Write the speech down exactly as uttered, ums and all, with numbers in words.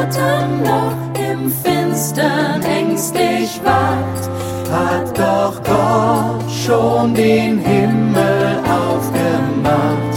Satan noch im Finstern ängstlich wacht, hat doch Gott schon den Himmel aufgemacht.